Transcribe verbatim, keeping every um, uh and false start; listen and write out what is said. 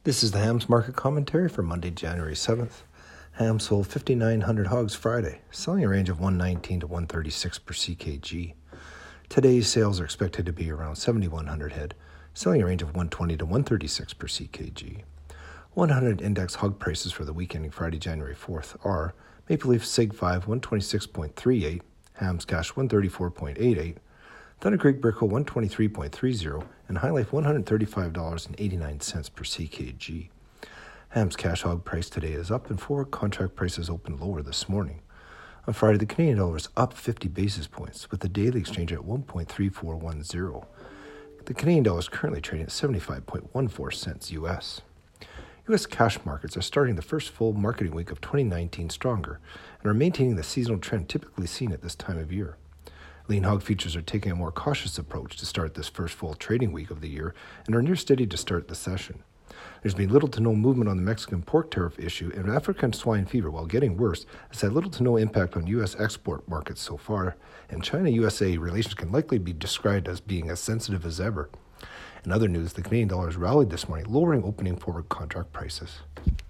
This is the Hams Market Commentary for Monday, January seventh. Hams sold fifty-nine hundred hogs Friday, selling a range of one nineteen to one thirty-six per C K G. Today's sales are expected to be around seventy-one hundred head, selling a range of one twenty to one thirty-six per C K G. one hundred index hog prices for the week ending Friday, January fourth are Maple Leaf Sig five one twenty-six point three eight, Hams Cash one thirty-four point eight eight, Thunder Creek Brickle one twenty-three point three zero, and High Life one hundred thirty-five dollars and eighty-nine cents per C K G. Hams cash hog price today is up, and forward contract prices opened lower this morning. On Friday, the Canadian dollar is up fifty basis points, with the daily exchange at one point three four one zero. The Canadian dollar is currently trading at seventy-five point one four cents U S. U S cash markets are starting the first full marketing week of twenty nineteen stronger and are maintaining the seasonal trend typically seen at this time of year. Lean hog futures are taking a more cautious approach to start this first full trading week of the year and are near steady to start the session. There's been little to no movement on the Mexican pork tariff issue, and African swine fever, while getting worse, has had little to no impact on U S export markets so far, and China-U S A relations can likely be described as being as sensitive as ever. In other news, the Canadian dollar has rallied this morning, lowering opening forward contract prices.